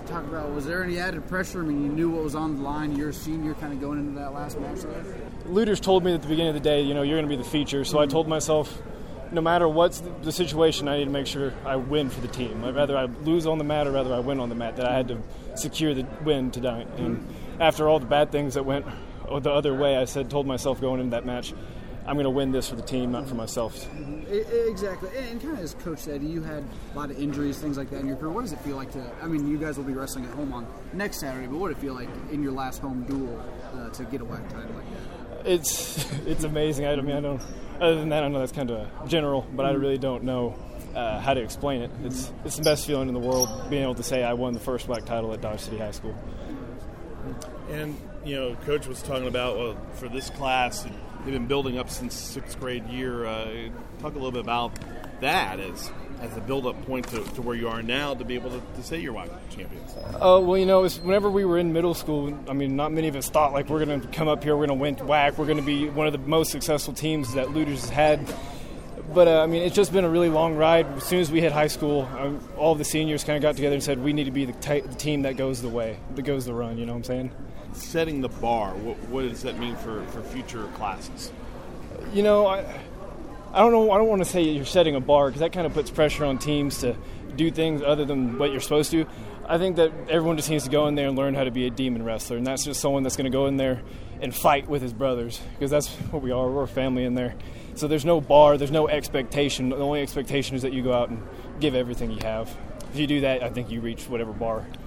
talk about, was there any added pressure? I mean, you knew what was on the line. You're a senior kind of going into that last match there. Luters told me at the beginning of the day, you're going to be the feature. So I told myself, no matter what's the situation, I need to make sure I win for the team. Rather I lose on the mat or rather I win on the mat, that I had to secure the win tonight. And after all the bad things that went the other way, I told myself going into that match, I'm going to win this for the team, not for myself. Exactly. And kind of as Coach said, you had a lot of injuries, things like that in your career. What does it feel like you guys will be wrestling at home on next Saturday, but what did it feel like in your last home duel to get a WAC title like that? It's amazing. I don't. Other than that, I know that's kind of general, but I really don't know how to explain it. It's the best feeling in the world, being able to say I won the first WAC title at Dodge City High School. And Coach was talking about for this class, they've been building up since sixth grade year. Talk a little bit about that as a build-up point to where you are now to be able to say you're WAC champions. Whenever we were in middle school, I mean, not many of us thought, like, we're going to come up here, we're going to win WAC, we're going to be one of the most successful teams that Luters has had. But, it's just been a really long ride. As soon as we hit high school, all of the seniors kind of got together and said, we need to be the team that goes the way, that goes the run, you know what I'm saying? Setting the bar, what does that mean for future classes? I don't know. I don't want to say you're setting a bar because that kind of puts pressure on teams to do things other than what you're supposed to. I think that everyone just needs to go in there and learn how to be a demon wrestler, and that's just someone that's going to go in there and fight with his brothers, because that's what we are. We're a family in there. So there's no bar, there's no expectation. The only expectation is that you go out and give everything you have. If you do that, I think you reach whatever bar